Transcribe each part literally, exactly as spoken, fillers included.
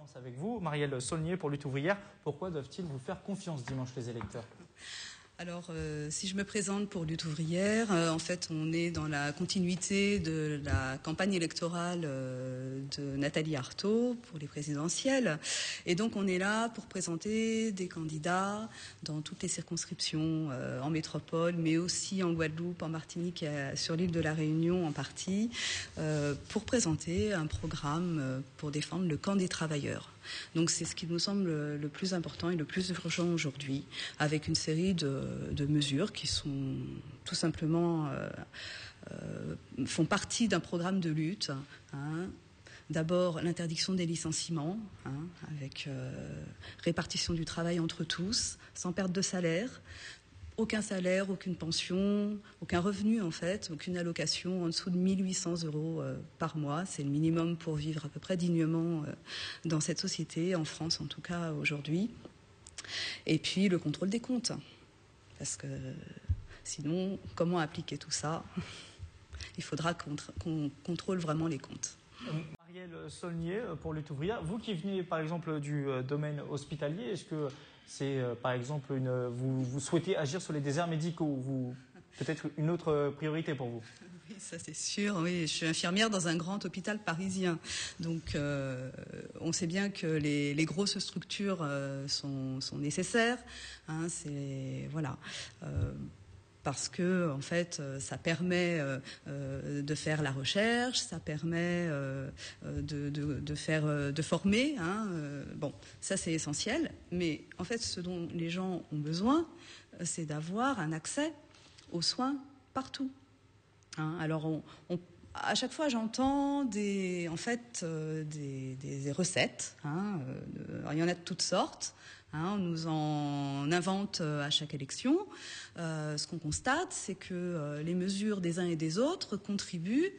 commence avec vous, Marielle Saulnier pour Lutte ouvrière. Pourquoi doivent-ils vous faire confiance dimanche les électeurs ? Alors, euh, si je me présente pour Lutte ouvrière, euh, en fait, on est dans la continuité de la campagne électorale euh, de Nathalie Arthaud pour les présidentielles. Et donc, on est là pour présenter des candidats dans toutes les circonscriptions, euh, en métropole, mais aussi en Guadeloupe, en Martinique et sur l'île de la Réunion en partie, euh, pour présenter un programme euh, pour défendre le camp des travailleurs. Donc c'est ce qui nous semble le plus important et le plus urgent aujourd'hui, avec une série de, de mesures qui sont tout simplement euh, euh, font partie d'un programme de lutte. Hein. D'abord l'interdiction des licenciements, hein, avec euh, répartition du travail entre tous, sans perte de salaire. Aucun salaire, aucune pension, aucun revenu en fait, aucune allocation en dessous de mille huit cents euros euh, par mois. C'est le minimum pour vivre à peu près dignement euh, dans cette société, en France en tout cas aujourd'hui. Et puis le contrôle des comptes. Parce que sinon, comment appliquer tout ça ? Il faudra qu'on, qu'on contrôle vraiment les comptes. Marielle Saulnier pour Lutte ouvrière, vous qui venez par exemple du domaine hospitalier, est-ce que c'est par exemple une, vous, vous souhaitez agir sur les déserts médicaux, vous, peut-être une autre priorité pour vous ? Oui, ça c'est sûr. Oui, je suis infirmière dans un grand hôpital parisien, donc euh, on sait bien que les, les grosses structures euh, sont, sont nécessaires. Hein, c'est voilà. Euh, Parce que en fait, ça permet euh, de faire la recherche, ça permet euh, de, de, de faire, de former. Hein, euh, bon, ça c'est essentiel. Mais en fait, ce dont les gens ont besoin, c'est d'avoir un accès aux soins partout. Hein, alors, on, on, à chaque fois, j'entends des, en fait, euh, des, des recettes. Hein, euh, alors, il y en a de toutes sortes. Hein, on nous en invente à chaque élection. Euh, ce qu'on constate, c'est que euh, les mesures des uns et des autres contribuent,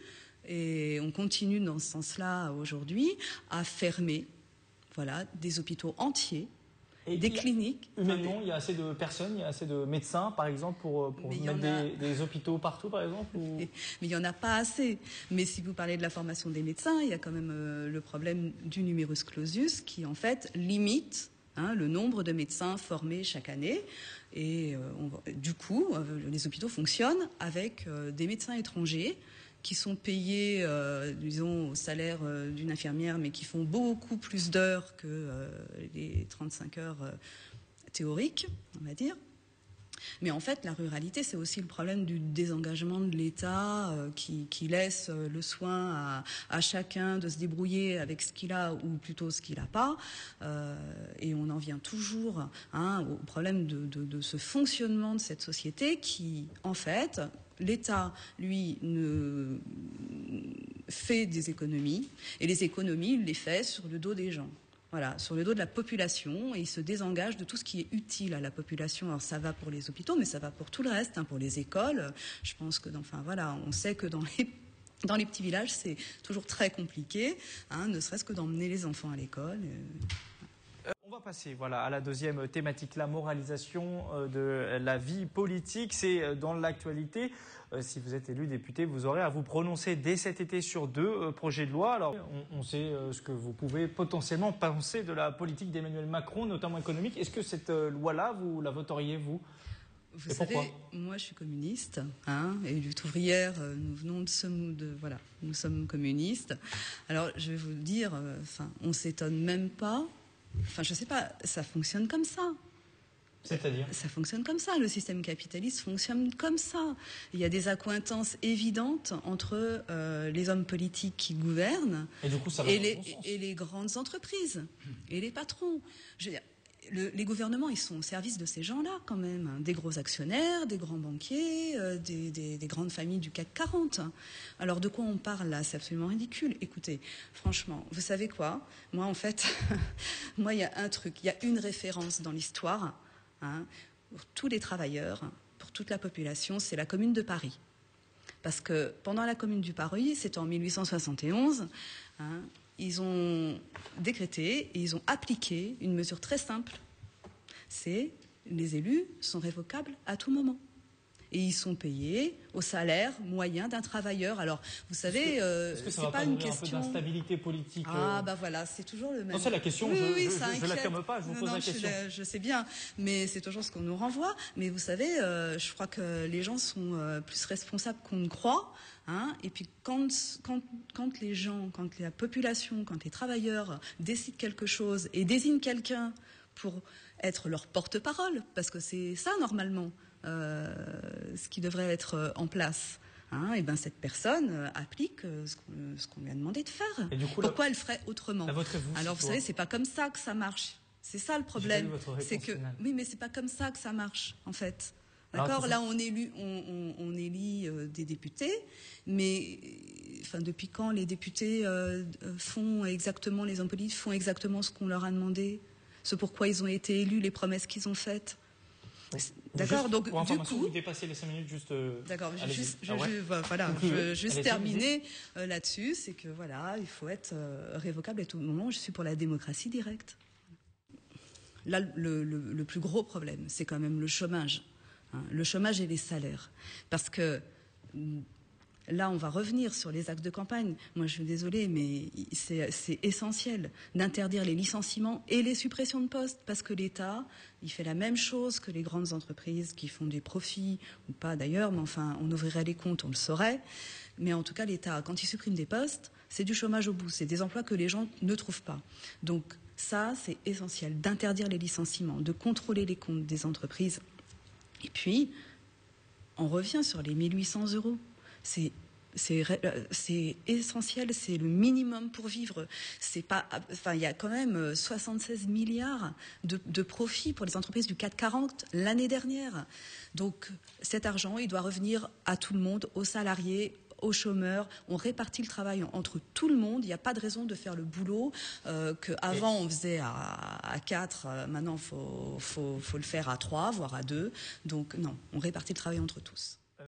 et on continue dans ce sens-là aujourd'hui, à fermer, voilà, des hôpitaux entiers, et des cliniques. Humainement, il y a assez de personnes, il y a assez de médecins, par exemple, pour, pour mettre des, des hôpitaux partout, par exemple ou... Mais il n'y en a pas assez. Mais si vous parlez de la formation des médecins, il y a quand même euh, le problème du numerus clausus qui, en fait, limite Hein, le nombre de médecins formés chaque année. Et euh, on, du coup, euh, les hôpitaux fonctionnent avec euh, des médecins étrangers qui sont payés, euh, disons, au salaire euh, d'une infirmière, mais qui font beaucoup plus d'heures que euh, les trente-cinq heures euh, théoriques, on va dire. Mais en fait, la ruralité, c'est aussi le problème du désengagement de l'État euh, qui, qui laisse euh, le soin à, à chacun de se débrouiller avec ce qu'il a ou plutôt ce qu'il n'a pas. Euh, et on en vient toujours hein, au problème de, de, de ce fonctionnement de cette société qui, en fait, l'État, lui, ne fait des économies et les économies, il les fait sur le dos des gens. Voilà, sur le dos de la population, et il se désengage de tout ce qui est utile à la population. Alors ça va pour les hôpitaux, mais ça va pour tout le reste, hein, pour les écoles. Je pense que, dans, enfin voilà, on sait que dans les dans les petits villages, c'est toujours très compliqué, hein, ne serait-ce que d'emmener les enfants à l'école. Euh, on va passer voilà, à la deuxième thématique, la moralisation euh, de la vie politique. C'est euh, dans l'actualité. Euh, si vous êtes élu député, vous aurez à vous prononcer dès cet été sur deux euh, projets de loi. Alors, on, on sait euh, ce que vous pouvez potentiellement penser de la politique d'Emmanuel Macron, notamment économique. Est-ce que cette euh, loi-là, vous la voteriez, vous ? Vous Et savez, pourquoi ? Moi, je suis communiste, hein, et lutte ouvrière. Euh, nous venons de ce, de voilà, nous sommes communistes. Alors, je vais vous dire, enfin, euh, on s'étonne même pas. Enfin, je sais pas, ça fonctionne comme ça. C'est-à-dire ? Ça fonctionne comme ça. Le système capitaliste fonctionne comme ça. Il y a des accointances évidentes entre euh, les hommes politiques qui gouvernent et, du coup, ça va et, les, bon et les grandes entreprises et les patrons. Je veux dire, le, les gouvernements, ils sont au service de ces gens-là quand même. Hein. Des gros actionnaires, des grands banquiers, euh, des, des, des grandes familles du C A C quarante. Alors de quoi on parle là ? C'est absolument ridicule. Écoutez, franchement, vous savez quoi ? Moi, en fait, moi, il y a un truc, il y a une référence dans l'histoire, hein, pour tous les travailleurs, pour toute la population, c'est la Commune de Paris. Parce que pendant la Commune du Paris, c'était en mille huit cent soixante et onze, hein, ils ont décrété et ils ont appliqué une mesure très simple. C'est les élus sont révocables à tout moment. et ils sont payés au salaire moyen d'un travailleur. Alors, vous savez, est-ce que, est-ce que c'est pas une question... un peu d'instabilité politique Ah, bah voilà, c'est toujours le même... Non, c'est la question, oui, je oui, ne l'acclame pas, je vous non, pose non, la question. Je, je sais bien, mais c'est toujours ce qu'on nous renvoie. Mais vous savez, euh, je crois que les gens sont euh, plus responsables qu'on ne croit. Hein, et puis quand, quand, quand les gens, quand la population, quand les travailleurs décident quelque chose et désignent quelqu'un pour être leur porte-parole, parce que c'est ça normalement euh, ce qui devrait être en place, hein, et ben cette personne applique ce qu'on, ce qu'on lui a demandé de faire. Et du coup, pourquoi la, elle ferait autrement? la vôtre, vous, Alors vous savez, c'est pas comme ça que ça marche. C'est ça le problème. C'est que finale. oui, mais c'est pas comme ça que ça marche en fait. D'accord, là on élit, on, on, on élit euh, des députés, mais enfin depuis quand les députés euh, font exactement, les hommes politiques font exactement ce qu'on leur a demandé, ce pourquoi ils ont été élus, les promesses qu'ils ont faites. D'accord, donc pour du coup, vous dépassez les cinq minutes juste. Euh, d'accord, juste, je, ah ouais. je, voilà, donc, je, juste terminer euh, là-dessus, c'est que voilà, il faut être euh, révocable à tout moment. Je suis pour la démocratie directe. Là, le, le, le plus gros problème, c'est quand même le chômage. Le chômage et les salaires. Parce que là, on va revenir sur les actes de campagne. Moi, je suis désolée, mais c'est, c'est essentiel d'interdire les licenciements et les suppressions de postes. Parce que l'État, il fait la même chose que les grandes entreprises qui font des profits, ou pas d'ailleurs, mais enfin, on ouvrirait les comptes, on le saurait. Mais en tout cas, l'État, quand il supprime des postes, c'est du chômage au bout. C'est des emplois que les gens ne trouvent pas. Donc ça, c'est essentiel, d'interdire les licenciements, de contrôler les comptes des entreprises. Et puis, on revient sur les mille huit cents euros. C'est, c'est, c'est essentiel, c'est le minimum pour vivre. C'est pas, enfin, il y a quand même soixante-seize milliards de, de profits pour les entreprises du CAC quarante l'année dernière. Donc, cet argent, il doit revenir à tout le monde, aux salariés, aux chômeurs. On répartit le travail entre tout le monde. Il n'y a pas de raison de faire le boulot euh, qu'avant on faisait à, à quatre. Maintenant, il faut, faut, faut le faire à trois, voire à deux. Donc non, on répartit le travail entre tous.